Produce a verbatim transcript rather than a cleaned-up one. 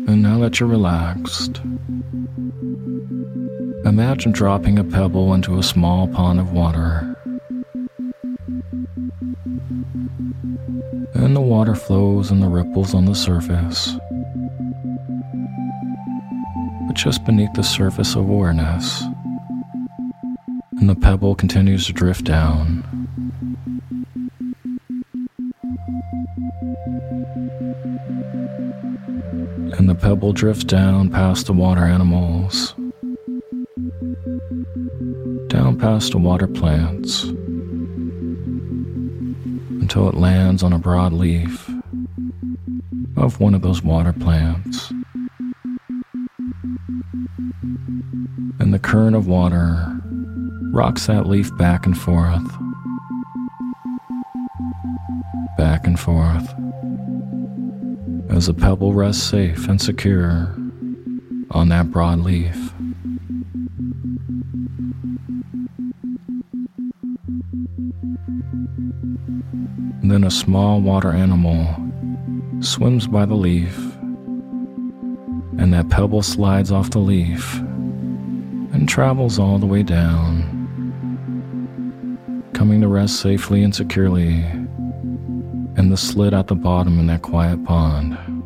And now that you're relaxed, imagine dropping a pebble into a small pond of water. And the water flows and the ripples on the surface. But just beneath the surface of awareness, and the pebble continues to drift down. And the pebble drifts down past the water animals, down past the water plants, until it lands on a broad leaf of one of those water plants. And the current of water rocks that leaf back and forth, back and forth, as the pebble rests safe and secure on that broad leaf. And then a small water animal swims by the leaf, and that pebble slides off the leaf and travels all the way down, coming to rest safely and securely in the slit at the bottom in that quiet pond.